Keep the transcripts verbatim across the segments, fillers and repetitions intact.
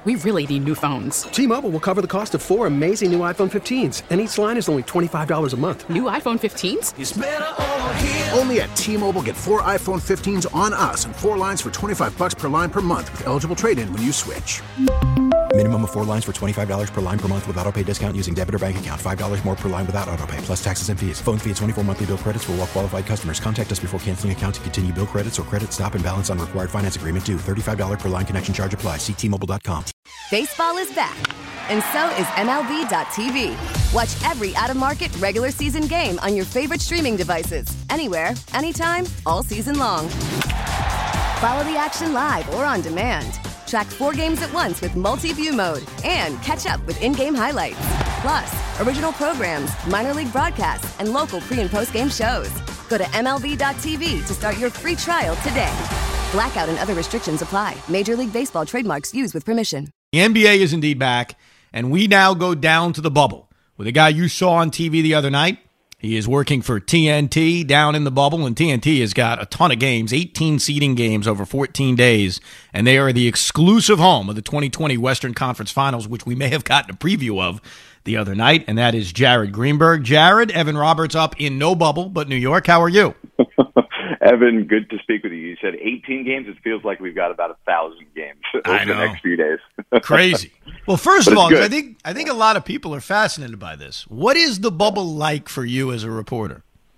We really need new phones. T-Mobile will cover the cost of four amazing new iPhone fifteens, and each line is only twenty-five dollars a month. New iPhone fifteens? It's better over here. Only at T-Mobile, get four iPhone fifteens on us and four lines for twenty-five dollars per line per month with eligible trade-in when you switch. Minimum of four lines for twenty-five dollars per line per month with autopay discount using debit or bank account. five dollars more per line without autopay, plus taxes and fees. Phone fee at twenty-four monthly bill credits for well-qualified customers. Contact us before canceling account to continue bill credits or credit stop and balance on required finance agreement due. thirty-five dollars per line connection charge applies. See T Mobile dot com. Baseball is back, and so is M L B dot T V. Watch every out-of-market regular season game on your favorite streaming devices. Anywhere, anytime, all season long. Follow the action live or on demand. Track four games at once with multi-view mode and catch up with in-game highlights. Plus, original programs, minor league broadcasts, and local pre- and post-game shows. Go to M L B dot T V to start your free trial today. Blackout and other restrictions apply. Major League Baseball trademarks used with permission. The N B A is indeed back, and we now go down to the bubble with a guy you saw on T V the other night. He is working for T N T down in the bubble, and T N T has got a ton of games, eighteen seeding games over fourteen days, and they are the exclusive home of the twenty twenty Western Conference Finals, which we may have gotten a preview of the other night, and that is Jared Greenberg. Jared, Evan Roberts up in no bubble, but New York. How are you? Evan, good to speak with you. You said eighteen games. It feels like we've got about a thousand games over the next few days. Crazy. Well, first of all, I think I think a lot of people are fascinated by this. What is the bubble like for you as a reporter?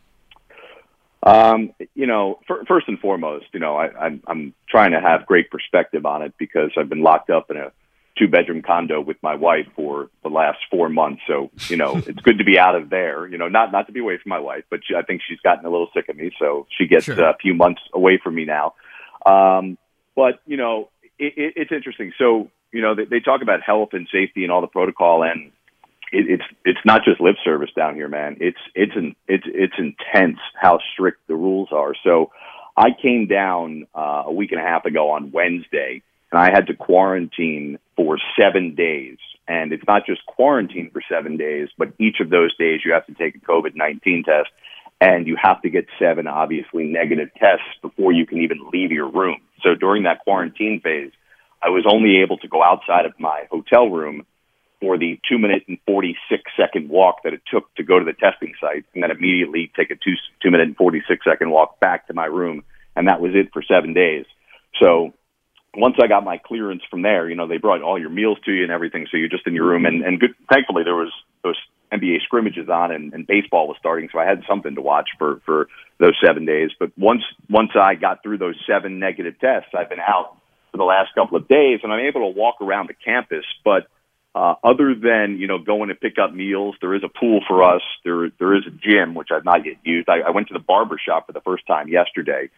Um, you know, for, first and foremost, you know, I, I'm, I'm trying to have great perspective on it because I've been locked up in a two-bedroom condo with my wife for the last four months. So, you know, it's good to be out of there, you know, not, not to be away from my wife, but she, I think she's gotten a little sick of me. So she gets sure. a few months away from me now. Um, but, you know, it, it, it's interesting. So, you know, they, they talk about health and safety and all the protocol, and it, it's, it's not just lip service down here, man. It's, it's, an, it's, it's intense how strict the rules are. So I came down uh, a week and a half ago on Wednesday, and I had to quarantine for seven days. And it's not just quarantine for seven days, but each of those days you have to take a COVID nineteen test, and you have to get seven, obviously, negative tests before you can even leave your room. So during that quarantine phase, I was only able to go outside of my hotel room for the two minute and forty-six second walk that it took to go to the testing site, and then immediately take a two, two minute and forty-six second walk back to my room. And that was it for seven days. So once I got my clearance from there, you know, they brought all your meals to you and everything, so you're just in your room. And, and good, thankfully, there was those N B A scrimmages on, and, and baseball was starting, so I had something to watch for, for those seven days. But once once I got through those seven negative tests, I've been out for the last couple of days, and I'm able to walk around the campus. But uh, other than, you know, going to pick up meals, there is a pool for us. There there is a gym, which I've not yet used. I, I went to the barber shop for the first time yesterday.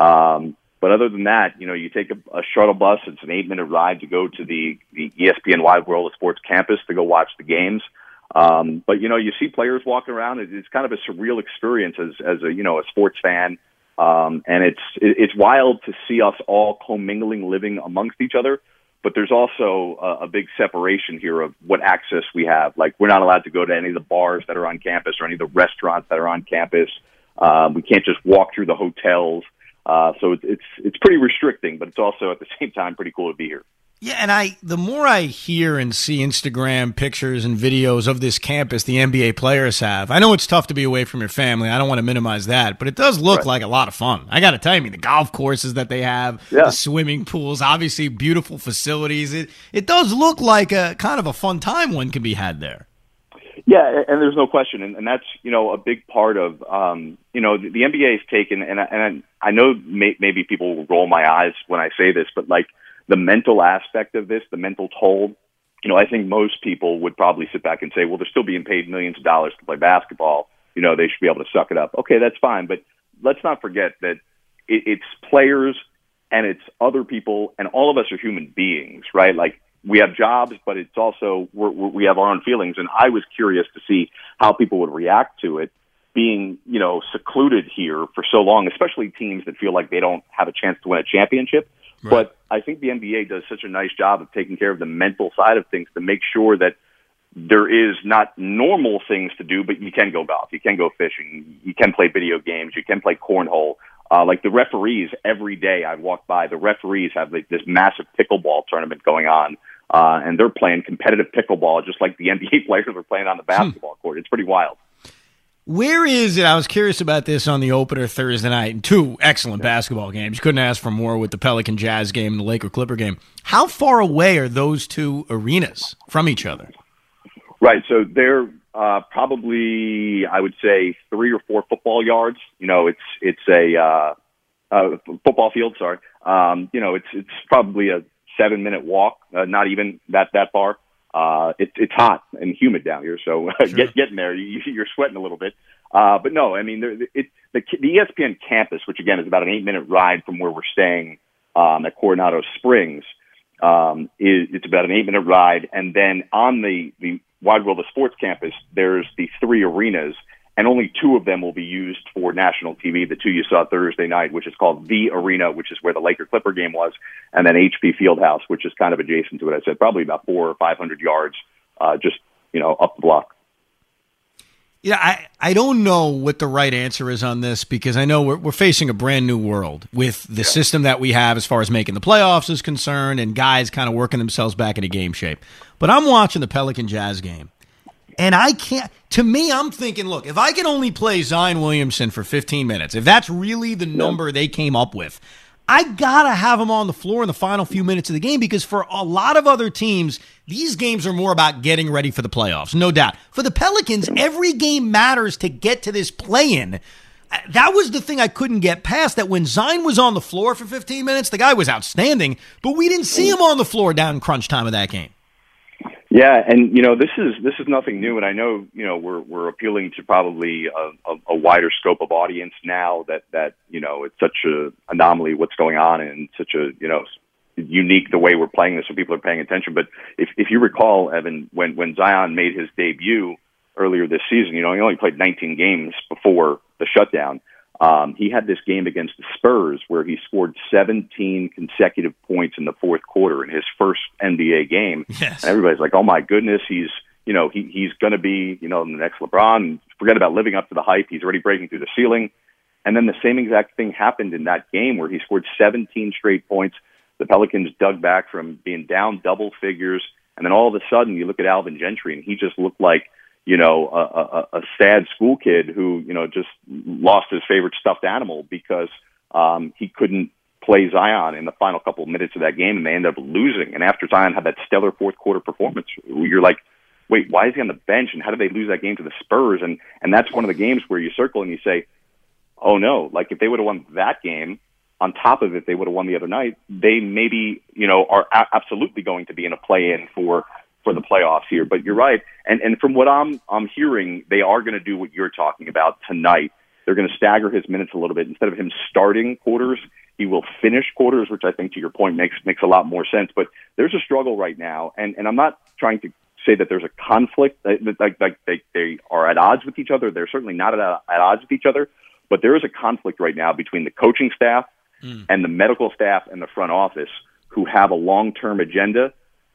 Um But other than that, you know, you take a, a shuttle bus. It's an eight-minute ride to go to the, the E S P N Wide World of Sports campus to go watch the games. Um, but, you know, you see players walking around. It's kind of a surreal experience as, as a, you know, a sports fan. Um, and it's it's wild to see us all commingling, living amongst each other. But there's also a, a big separation here of what access we have. Like, we're not allowed to go to any of the bars that are on campus or any of the restaurants that are on campus. Um, we can't just walk through the hotels. Uh, so it's, it's it's pretty restricting, but it's also at the same time pretty cool to be here. Yeah, and I the more I hear and see Instagram pictures and videos of this campus the N B A players have, I know it's tough to be away from your family. I don't want to minimize that, but it does look right. like a lot of fun. I got to tell you, I mean, the golf courses that they have, yeah. the swimming pools, obviously beautiful facilities. It it does look like a kind of a fun time one can be had there. Yeah, and there's no question, and, and that's, you know, a big part of, um, you know, the, the N B A has taken, and, I, and I know may, maybe people will roll my eyes when I say this, but like the mental aspect of this, the mental toll, you know, I think most people would probably sit back and say, well, they're still being paid millions of dollars to play basketball. You know, they should be able to suck it up. Okay, that's fine, but let's not forget that it, it's players and it's other people, and all of us are human beings, right? Like, we have jobs, but it's also we're, we're, we have our own feelings. And I was curious to see how people would react to it, being, you know, secluded here for so long, especially teams that feel like they don't have a chance to win a championship. Right. But I think the N B A does such a nice job of taking care of the mental side of things to make sure that there is not normal things to do, but you can go golf, you can go fishing, you can play video games, you can play cornhole. Uh, like the referees, every day I walk by, the referees have like this massive pickleball tournament going on. uh, and they're playing competitive pickleball just like the N B A players are playing on the basketball hmm. court. It's pretty wild. Where is it? I was curious about this on the opener Thursday night. Two excellent basketball games. You couldn't ask for more with the Pelican Jazz game and the Laker Clipper game. How far away are those two arenas from each other? Right. So they're uh, probably, I would say, three or four football yards. You know, it's it's a uh, uh, football field. Sorry. Um, you know, it's it's probably a seven minute walk. Uh, not even that that far. Uh, it's it's hot and humid down here, so uh, sure. get getting there. You, you're sweating a little bit, uh, but no, I mean, there, it, the the E S P N campus, which again is about an eight minute ride from where we're staying um, at Coronado Springs, um, is it's about an eight minute ride, and then on the the Wide World of Sports campus, there's the three arenas, and only two of them will be used for national T V. The two you saw Thursday night, which is called The Arena, which is where the Laker Clipper game was, and then H P Fieldhouse, which is kind of adjacent to it. I said probably about four or five hundred yards, uh, just you know, up the block. Yeah, I, I don't know what the right answer is on this because I know we're we're facing a brand new world with the yeah. system that we have as far as making the playoffs is concerned, and guys kind of working themselves back into game shape. But I'm watching the Pelican Jazz game. And I can't, to me, I'm thinking, look, if I can only play Zion Williamson for fifteen minutes, if that's really the number they came up with, I got to have him on the floor in the final few minutes of the game because for a lot of other teams, these games are more about getting ready for the playoffs, no doubt. For the Pelicans, every game matters to get to this play-in. That was the thing I couldn't get past, that when Zion was on the floor for fifteen minutes, the guy was outstanding, but we didn't see him on the floor down in crunch time of that game. Yeah, and you know this is this is nothing new, and I know you know we're we're appealing to probably a, a, a wider scope of audience now that that you know it's such a anomaly what's going on and such a you know unique the way we're playing this, so people are paying attention. But if if you recall, Evan, when when Zion made his debut earlier this season, you know he only played nineteen games before the shutdown. Um, he had this game against the Spurs where he scored seventeen consecutive points in the fourth quarter in his first N B A game. Yes. And everybody's like, oh my goodness, he's, you know, he, he's going to be, you know, the next LeBron. Forget about living up to the hype. He's already breaking through the ceiling. And then the same exact thing happened in that game where he scored seventeen straight points. The Pelicans dug back from being down double figures. And then all of a sudden you look at Alvin Gentry and he just looked like, you know, a, a, a sad school kid who, you know, just lost his favorite stuffed animal because um, he couldn't play Zion in the final couple of minutes of that game, and they ended up losing. And after Zion had that stellar fourth quarter performance, you're like, wait, why is he on the bench, and how did they lose that game to the Spurs? And and that's one of the games where you circle and you say, oh, no, like if they would have won that game, on top of it, they would have won the other night, they maybe, you know, are a- absolutely going to be in a play-in for for the playoffs here. But you're right. And and from what I'm I'm hearing, they are going to do what you're talking about tonight. They're going to stagger his minutes a little bit. Instead of him starting quarters, he will finish quarters, which I think, to your point, makes makes a lot more sense. But there's a struggle right now. And, and I'm not trying to say that there's a conflict, like, like they, they are at odds with each other. They're certainly not at, at odds with each other. But there is a conflict right now between the coaching staff mm. and the medical staff and the front office who have a long-term agenda,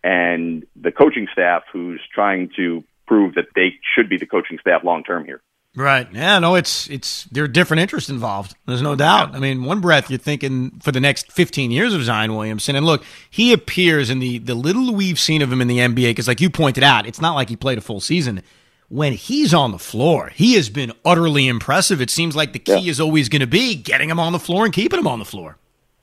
and the coaching staff who's trying to prove that they should be the coaching staff long-term here. Right. Yeah, no, it's, it's, there are different interests involved. There's no doubt. I mean, one breath, you're thinking for the next fifteen years of Zion Williamson. And look, he appears in the, the little we've seen of him in the N B A, because like you pointed out, it's not like he played a full season. When he's on the floor, he has been utterly impressive. It seems like the key yeah. is always going to be getting him on the floor and keeping him on the floor.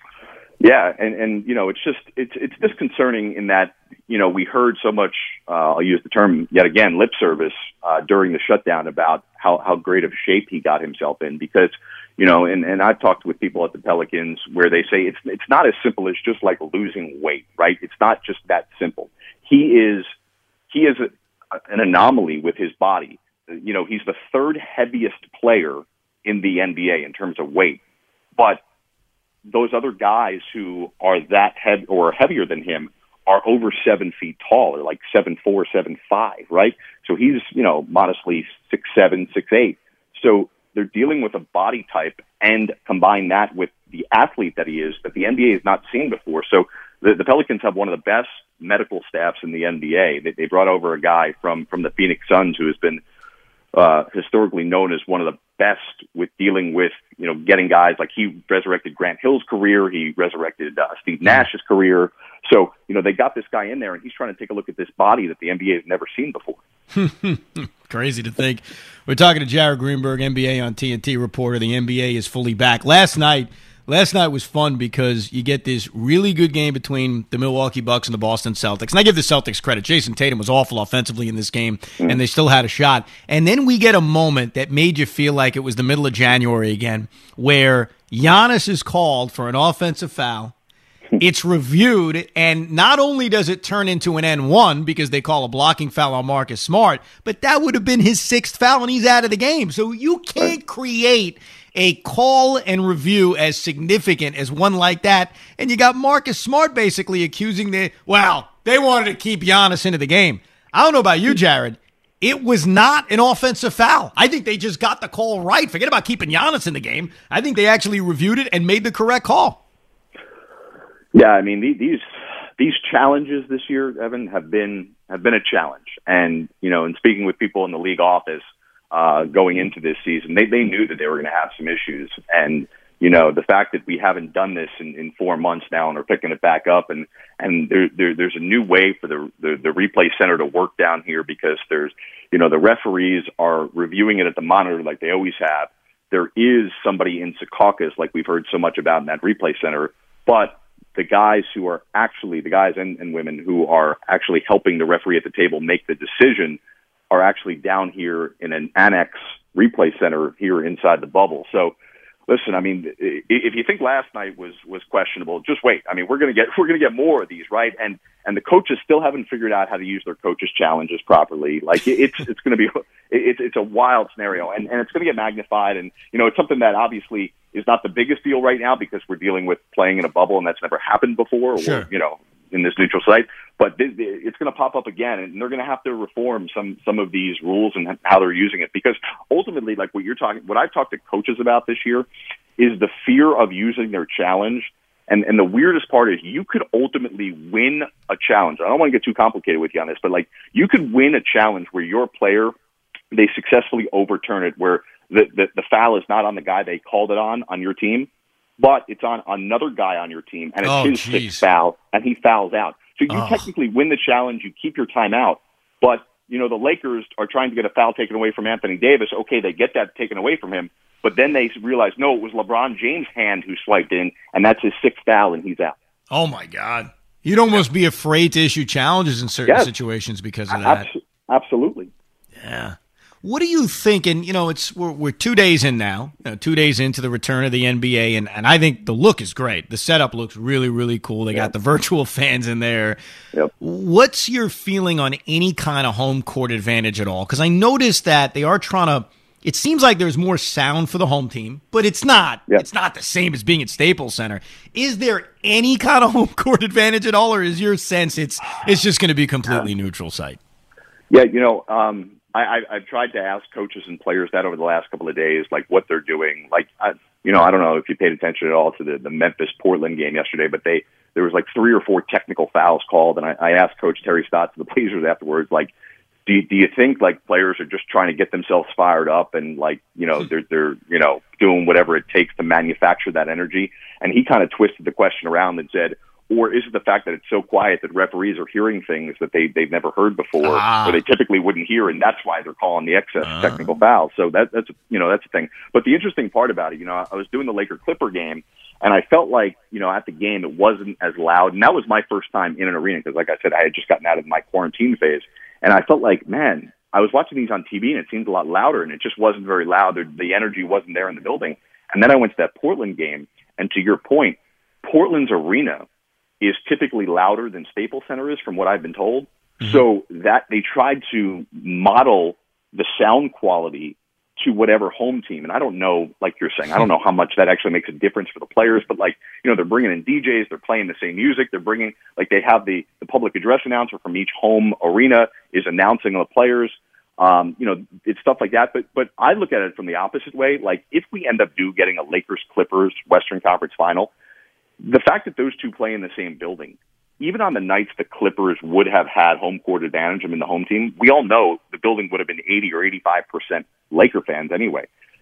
Yeah, and, and you know, it's just it's it's disconcerting in that, you know, we heard so much, uh, I'll use the term yet again, lip service uh, during the shutdown about how, how great of shape he got himself in, because, you know, and, and I've talked with people at the Pelicans where they say it's it's not as simple as just like losing weight, right? It's not just that simple. He is he is a, an anomaly with his body. You know, he's the third heaviest player in the N B A in terms of weight, but those other guys who are that heavy or heavier than him are over seven feet tall, or like seven four, seven five, right? So he's, you know, modestly six seven, six eight. So they're dealing with a body type, and combine that with the athlete that he is, that the N B A has not seen before. So the, the Pelicans have one of the best medical staffs in the N B A. They, they brought over a guy from from the Phoenix Suns who has been uh, historically known as one of the best with dealing with, you know, getting guys like he resurrected Grant Hill's career. He resurrected uh, Steve Nash's career. So, you know, they got this guy in there, and he's trying to take a look at this body that the N B A has never seen before. Crazy to think. We're talking to Jared Greenberg, N B A on T N T reporter. The N B A is fully back. Last night, last night was fun because you get this really good game between the Milwaukee Bucks and the Boston Celtics. And I give the Celtics credit. Jason Tatum was awful offensively in this game, mm. and they still had a shot. And then we get a moment that made you feel like it was the middle of January again, where Giannis is called for an offensive foul. It's reviewed, and not only does it turn into an N one because they call a blocking foul on Marcus Smart, but that would have been his sixth foul, and he's out of the game. So you can't create a call and review as significant as one like that, and you got Marcus Smart basically accusing the, well, they wanted to keep Giannis into the game. I don't know about you, Jared. It was not an offensive foul. I think they just got the call right. Forget about keeping Giannis in the game. I think they actually reviewed it and made the correct call. Yeah, I mean, these these challenges this year, Evan, have been have been a challenge. And, you know, in speaking with people in the league office uh, going into this season, they, they knew that they were going to have some issues. And, you know, the fact that we haven't done this in, in four months now and are picking it back up, and, and there, there, there's a new way for the, the, the replay center to work down here because there's, you know, the referees are reviewing it at the monitor like they always have. There is somebody in Secaucus, like we've heard so much about in that replay center, but the guys who are actually, the guys and, and women who are actually helping the referee at the table make the decision are actually down here in an annex replay center here inside the bubble. So, listen, I mean, if you think last night was, was questionable, just wait. I mean, we're going to get, we're going to get more of these, right? And, and the coaches still haven't figured out how to use their coaches' challenges properly. Like it's, it's going to be, it's, it's a wild scenario, and, and it's going to get magnified. And, you know, it's something that obviously is not the biggest deal right now because we're dealing with playing in a bubble and that's never happened before, sure. or, you know, in this neutral site. But th- th- it's going to pop up again, and they're going to have to reform some, some of these rules and how they're using it. Because ultimately, like what you're talking, what I've talked to coaches about this year is the fear of using their challenge. And, and the weirdest part is you could ultimately win a challenge. I don't want to get too complicated with you on this, but like you could win a challenge where your player, they successfully overturn it, where the, the, the foul is not on the guy they called it on, on your team, but it's on another guy on your team, and it's oh, his geez. sixth foul, and he fouls out. So you oh. technically win the challenge, you keep your timeout, but, you know, the Lakers are trying to get a foul taken away from Anthony Davis. Okay, they get that taken away from him, but then they realize, no, it was LeBron James' hand who swiped in, and that's his sixth foul, and he's out. Oh, my God. You'd almost be afraid to issue challenges in certain yes. situations because of that. Abs- absolutely. Yeah. What do you think? And, you know, it's we're, we're two days in now, you know, two days into the return of the N B A, and, and I think the look is great. The setup looks really, really cool. They yep. got the virtual fans in there. Yep. What's your feeling on any kind of home court advantage at all? Because I noticed that they are trying to – it seems like there's more sound for the home team, but it's not. Yep. It's not the same as being at Staples Center. Is there any kind of home court advantage at all, or is your sense it's it's just going to be a completely neutral site? Yeah, you know um, – I, I've tried to ask coaches and players that over the last couple of days, like what they're doing. Like, I, you know, I don't know if you paid attention at all to the, the Memphis-Portland game yesterday, but they there was like three or four technical fouls called, and I, I asked Coach Terry Stotts of the Blazers afterwards, like, do you, do you think like players are just trying to get themselves fired up and like, you know, they're they're you know doing whatever it takes to manufacture that energy? And he kind of twisted the question around and said, or is it the fact that it's so quiet that referees are hearing things that they, they've never heard before, ah. or they typically wouldn't hear, and that's why they're calling the excess uh. technical foul? So that, that's, you know, that's the thing. But the interesting part about it, you know, I was doing the Laker-Clipper game, and I felt like, you know, at the game it wasn't as loud. And that was my first time in an arena because, like I said, I had just gotten out of my quarantine phase. And I felt like, man, I was watching these on T V, and it seemed a lot louder, and it just wasn't very loud. The, the energy wasn't there in the building. And then I went to that Portland game, and to your point, Portland's arena is typically louder than Staples Center is, from what I've been told. Mm-hmm. So that they tried to model the sound quality to whatever home team. And I don't know, like you're saying, I don't know how much that actually makes a difference for the players, but like, you know, they're bringing in D Js, they're playing the same music, they're bringing, like they have the, the public address announcer from each home arena is announcing the players. Um, you know, it's stuff like that. But, but I look at it from the opposite way. Like if we end up do getting a Lakers Clippers Western Conference final, the fact that those two play in the same building, even on the nights the Clippers would have had home court advantage, I mean, the home team, we all know the building would have been eighty or eighty-five percent Laker fans anyway.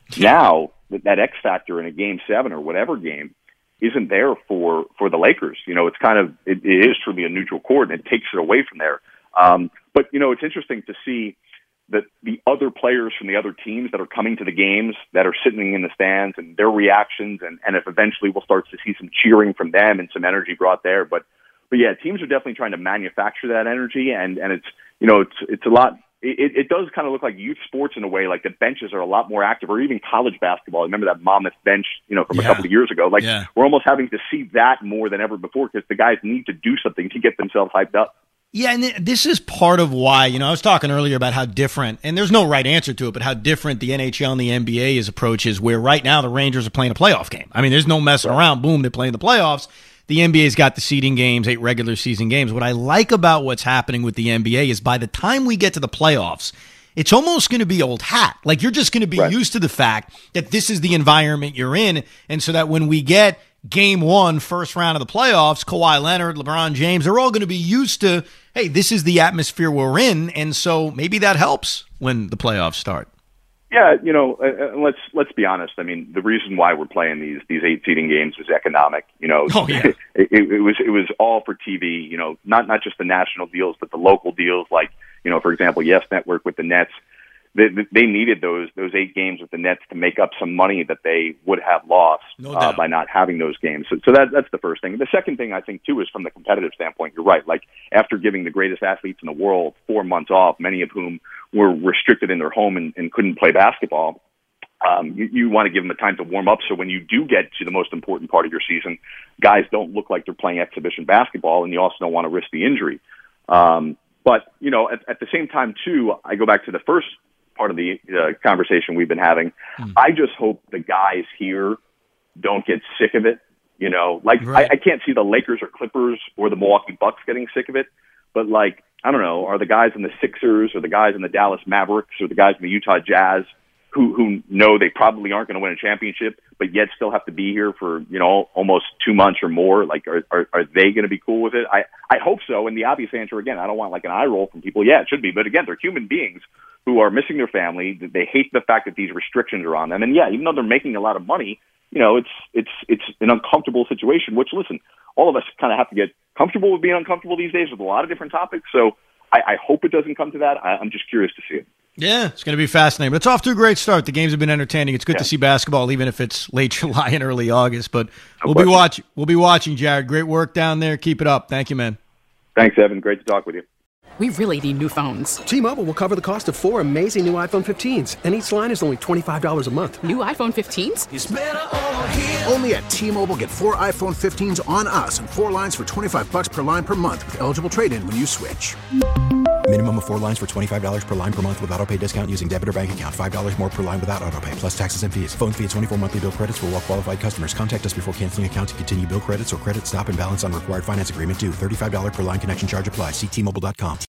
Now, that X factor in a game seven or whatever game isn't there for, for the Lakers. You know, it's kind of, it, it is truly a neutral court, and it takes it away from there. Um, but, you know, it's interesting to see that the other players from the other teams that are coming to the games, that are sitting in the stands, and their reactions, and, and if eventually we'll start to see some cheering from them and some energy brought there. But, but yeah, teams are definitely trying to manufacture that energy, and, and it's, you know, it's, it's a lot, it, it does kind of look like youth sports in a way, like the benches are a lot more active, or even college basketball. I remember that Monmouth bench, you know, from yeah. a couple of years ago. Like yeah. we're almost having to see that more than ever before, because the guys need to do something to get themselves hyped up. Yeah, and this is part of why, you know, I was talking earlier about how different, and there's no right answer to it, but how different the N H L and the N B A's approach is, where right now the Rangers are playing a playoff game. I mean, there's no messing right. around. Boom, they're playing the playoffs. The N B A's got the seeding games, eight regular season games. What I like about what's happening with the N B A is by the time we get to the playoffs, it's almost going to be old hat. Like, you're just going to be right. used to the fact that this is the environment you're in, and so that when we get game one, first round of the playoffs, Kawhi Leonard, LeBron James, they're all going to be used to, hey, this is the atmosphere we're in, and so maybe that helps when the playoffs start. Yeah, you know, uh, let's let's be honest. I mean, the reason why we're playing these these eight seeding games is economic. You know, oh, yeah. it, it, it was it was all for T V. You know, not not just the national deals, but the local deals. Like, you know, for example, Yes Network with the Nets. They, they needed those those eight games with the Nets to make up some money that they would have lost no uh, by not having those games. So, so that that's the first thing. The second thing, I think, too, is from the competitive standpoint. You're right. Like, after giving the greatest athletes in the world four months off, many of whom were restricted in their home and, and couldn't play basketball, um, you, you want to give them the time to warm up. So when you do get to the most important part of your season, guys don't look like they're playing exhibition basketball, and you also don't want to risk the injury. Um, but, you know, at, at the same time, too, I go back to the first part of the uh, conversation we've been having. Mm. I just hope the guys here don't get sick of it. You know, like right. I, I can't see the Lakers or Clippers or the Milwaukee Bucks getting sick of it, but like, I don't know, are the guys in the Sixers or the guys in the Dallas Mavericks or the guys in the Utah Jazz who, who know they probably aren't going to win a championship, but yet still have to be here for, you know, almost two months or more? Like, are, are, are they going to be cool with it? I, I hope so. And the obvious answer, again, I don't want like an eye roll from people. Yeah, it should be. But again, they're human beings who are missing their family. They hate the fact that these restrictions are on them. And yeah, even though they're making a lot of money, you know, it's it's it's an uncomfortable situation, which, listen, all of us kind of have to get comfortable with being uncomfortable these days with a lot of different topics. So I, I hope it doesn't come to that. I, I'm just curious to see it. Yeah, it's going to be fascinating. But it's off to a great start. The games have been entertaining. It's good yeah. to see basketball, even if it's late July and early August. But no we'll question. be watching. We'll be watching, Jared. Great work down there. Keep it up. Thank you, man. Thanks, Evan. Great to talk with you. We really need new phones. T-Mobile will cover the cost of four amazing new iPhone fifteens, and each line is only twenty-five dollars a month. New iPhone fifteens? It's better over here. Only at T-Mobile, get four iPhone fifteens on us and four lines for twenty-five dollars per line per month with eligible trade-in when you switch. Minimum of four lines for twenty-five dollars per line per month with autopay discount using debit or bank account. five dollars more per line without autopay, plus taxes and fees. Phone fee at twenty-four monthly bill credits for well-qualified customers. Contact us before canceling account to continue bill credits or credit stop and balance on required finance agreement due. thirty-five dollars per line connection charge applies. See T Mobile dot com.